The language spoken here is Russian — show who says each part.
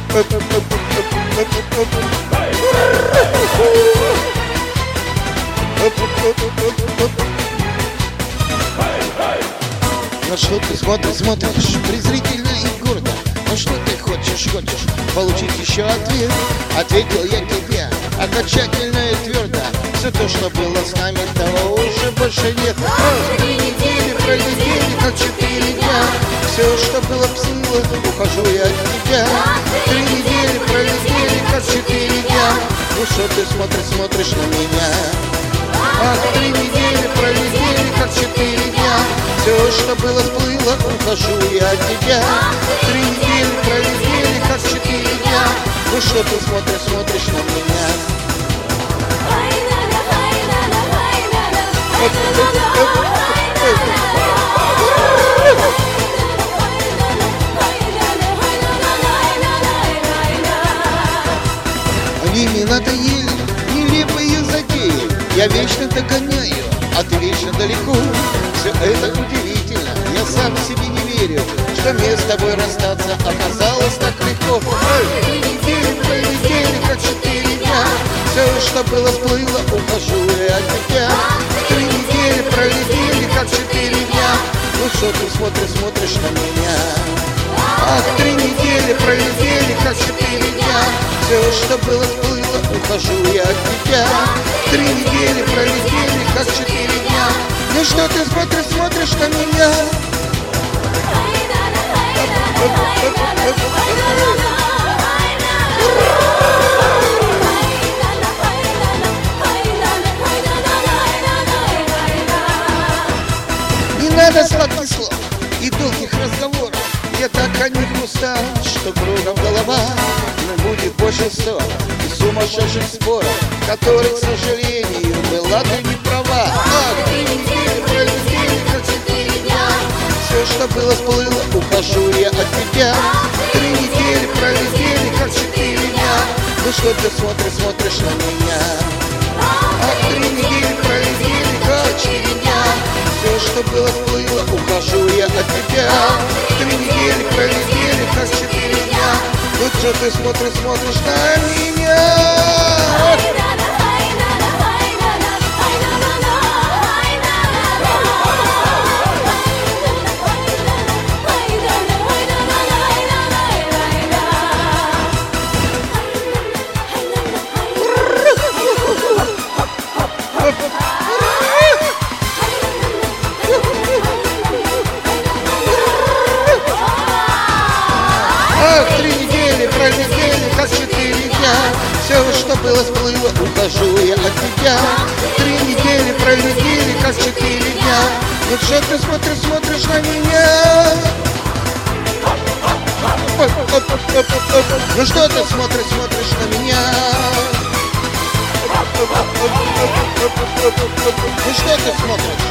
Speaker 1: Ну что ты смотришь презрительно и гордо? Ну что ты хочешь получить еще ответ? Ответил я тебе окончательно и твердо: все то, что было с нами, того уже больше нет.
Speaker 2: 3 недели пролетели,
Speaker 1: как 4 дня. Все, что было в силах, ухожу я от тебя. 3 недели пролетели, как 4 дня. Ну что ты смотришь на меня? 3 недели пролетели, как 4 дня. Все, что было, сплыло, ухожу я от тебя. 3 недели пролетели, как 4 дня. Ну что ты смотришь на меня? Они мне надоели, нелепые затеи. Я вечно догоняю, а ты вечно далеко. Все это удивительно, я сам себе не верю, что мне с тобой расстаться оказалось так легко. 3 недели пролетели, как 4 дня. Все, что было, сплыло, ухожу я от тебя. 3 недели пролетели, как 4 дня. Ну что ты смотришь на меня? 3 недели пролетели, как 4 дня. Все, что было, сплыло, ухожу я от тебя. 3 недели пролетели, как 4 дня. Ну что ты смотришь на меня? Не надо сладких слов и долгих разговоров. Я так о них устал, что кругом голова. Но будет больше ссор и сумасшедших споров, которых, к сожалению, была ты не права. 3 недели пролетели, как 4 дня. Все, что было, сплыло, ухожу я от тебя. 3 недели пролетели, как 4 дня. Ну что ты смотришь на меня? 3 недели пролетели, как 4 дня. Все, что было, сплыло, ухожу я от тебя. 3 недели пролетели, как 4 дня. Ну что ты смотришь на меня? Пролетели, как 4 дня. Все, что было, сплыло, ухожу я от тебя. 3 недели пролетели, как 4 дня. Ну что ты смотришь на меня? Ну что ты смотришь на меня? Ну что ты смотришь?